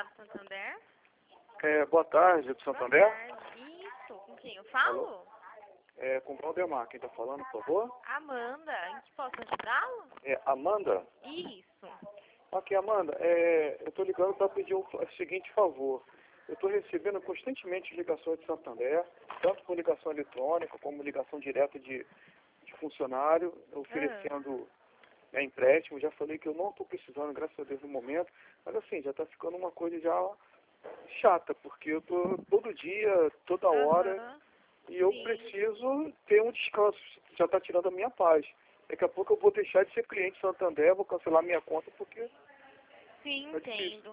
Santander? Boa tarde, do Santander. Boa tarde. Isso, com quem eu falo? Com o Valdemar, quem está falando, por favor? Amanda, em que posso ajudá-lo? Amanda? Isso. Aqui, Amanda, eu estou ligando para pedir o seguinte favor. Eu estou recebendo constantemente ligações de Santander, tanto por ligação eletrônica como ligação direta de funcionário, oferecendo empréstimo. Já falei que eu não estou precisando, graças a Deus, no momento, mas assim, já está ficando uma coisa já chata, porque eu estou todo dia, toda hora, e eu preciso ter um descanso, já está tirando a minha paz. Daqui a pouco eu vou deixar de ser cliente Santander, vou cancelar minha conta, porque Sim, é difícil. entendo.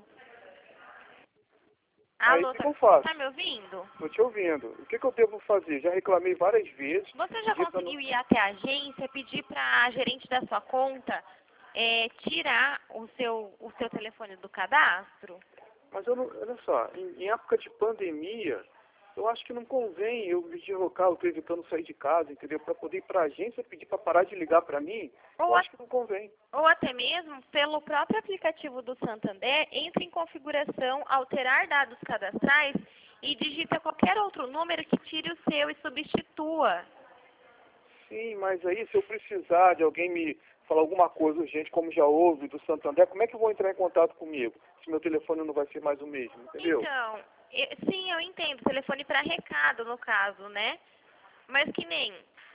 Aí Alô, o que eu faço? tá me ouvindo? Estou te ouvindo. O que eu devo fazer? Já reclamei várias vezes. Você já conseguiu ir até a agência, pedir para a gerente da sua conta tirar o seu telefone do cadastro? Mas eu não, olha só, em época de pandemia, eu acho que não convém eu me deslocar, eu estou evitando sair de casa, entendeu? Para poder ir para a agência pedir para parar de ligar para mim, eu acho que não convém. Ou até mesmo pelo próprio aplicativo do Santander, entre em configuração, alterar dados cadastrais e digita qualquer outro número que tire o seu e substitua. Sim, mas aí se eu precisar de alguém me falar alguma coisa urgente, como já houve do Santander, como é que eu vou entrar em contato comigo? Se meu telefone não vai ser mais o mesmo, entendeu? Então, sim, eu entendo. Telefone para recado, no caso, né? Mas que nem...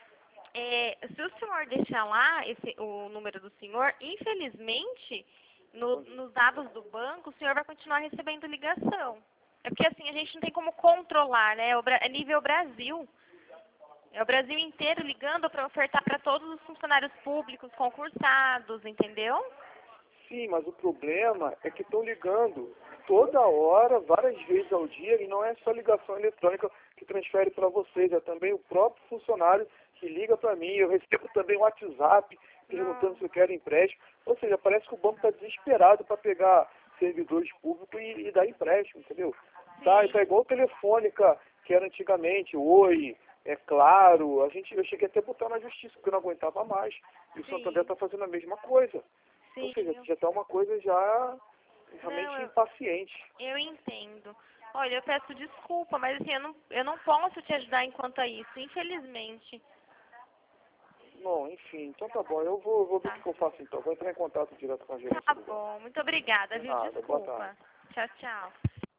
se o senhor deixar lá o número do senhor, infelizmente, nos dados do banco, o senhor vai continuar recebendo ligação. É porque assim, a gente não tem como controlar, né? É nível Brasil. É o Brasil inteiro ligando para ofertar para todos os funcionários públicos concursados, entendeu? Sim, mas o problema é que estão ligando toda hora, várias vezes ao dia, e não é só ligação eletrônica que transfere para vocês, é também o próprio funcionário que liga para mim. Eu recebo também um WhatsApp perguntando se eu quero empréstimo. Ou seja, parece que o banco está desesperado para pegar servidores públicos e dar empréstimo, entendeu? Tá igual o Telefônica, que era antigamente, Oi, é Claro. Eu cheguei até a botar na justiça, porque eu não aguentava mais. E o Santander está fazendo a mesma coisa. Sim, ou seja, já está uma coisa já realmente impaciente. Eu entendo. Olha, eu peço desculpa, mas assim, eu não posso te ajudar enquanto a isso, infelizmente. Bom, enfim, então tá bom. Eu vou ver o que eu faço então. Vou entrar em contato direto com a gerência Tá do banco. bom, muito obrigada, viu? Nada, boa Desculpa. tarde. Tchau, tchau.